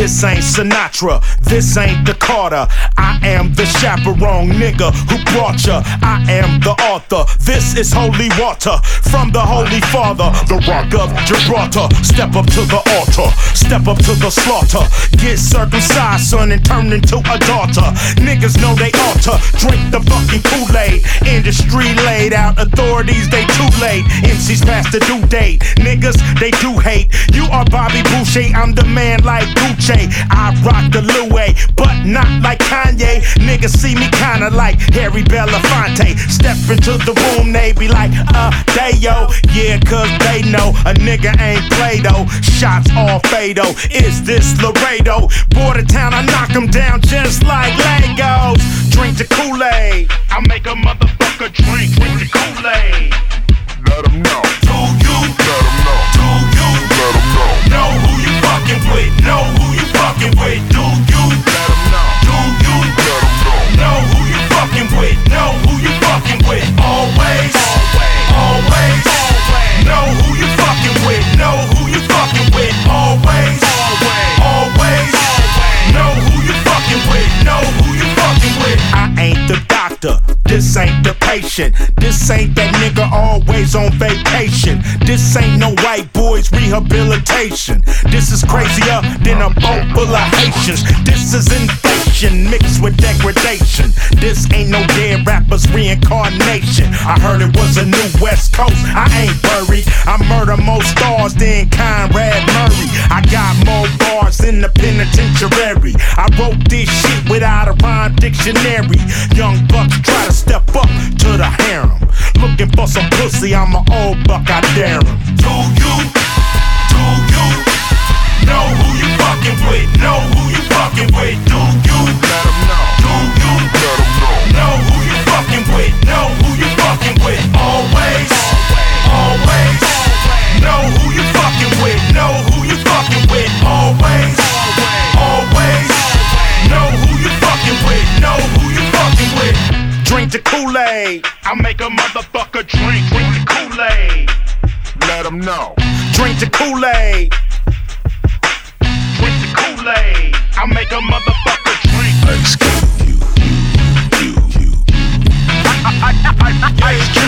This ain't Sinatra, this ain't the Carter. I am the chaperone nigga who brought ya. I am the author, this is holy water from the Holy Father, the Rock of Gibraltar. Step up to the altar, step up to the slaughter. Get circumcised, son, and turn into a daughter. Niggas know they ought to drink the fucking Kool-Aid. Industry laid out, authorities, they too late. MCs past the due date, niggas, they do hate. You are Bobby Boucher, I'm the man like Gucci. I rock the Louis, but not like Kanye. Niggas see me kinda like Harry Belafonte. Step into the room, they be like, they yo. Yeah, cause they know a nigga ain't Play-Doh. Shots all fatal, is this Laredo? Border town, I knock them down just like Legos. Drink the Kool-Aid, I make a motherfucker drink the Kool-Aid. Let 'em know. Do you? Let 'em know. Do you? Let 'em know. Know who you fucking with? Know who you fucking with? Do you? Let 'em know. Do you? Let 'em know. Know who you fucking with? Know who you fucking with? Always, always. Know who you fucking with? Know who you fucking with? Always, always. Know who you fucking with? Know who you fucking with? I ain't the doctor, this ain't the patient. This ain't that nigga always on vacation. This ain't no white boys rehabilitation. This is crazier than a boat full of Haitians. This is inflation mixed with degradation. This ain't no dead rappers reincarnation. I heard it was a new West Coast, I ain't worried. I murder more stars than Conrad Murray. I got more bars than the penitentiary. I wrote this shit without a rhyme dictionary. Young bucks try to step up to the harem. Looking for some pussy, I'm an old buck, I dare him. Do you? Do you? Know who you fucking with? Know who you fucking with? Do you? Let 'em know. Do you? Let 'em know. Know who you fucking with? Know who you fucking with? Always, always. Know who you fucking with? Know who you fucking with? Always, always. Know who you fucking with? Know who you fucking with? Drink the Kool-Aid, I make a motherfucker drink the Kool-Aid. Let 'em know. Drink the Kool-Aid. Drink the Kool-Aid, I make a motherfucker drink. Excuse you. Ice Cube.